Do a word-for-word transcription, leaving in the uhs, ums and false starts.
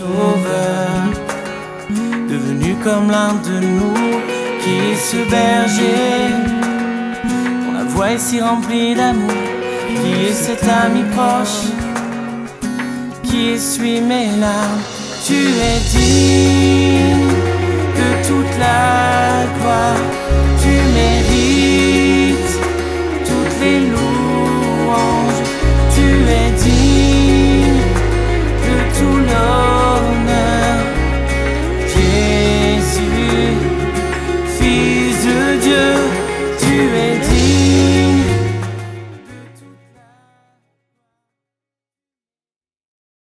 sauveur, devenu comme l'un de nous, qui est ce berger, dont la voix est si remplie d'amour, qui est cet ami proche, qui essuie mes larmes. Tu es digne de toute la gloire.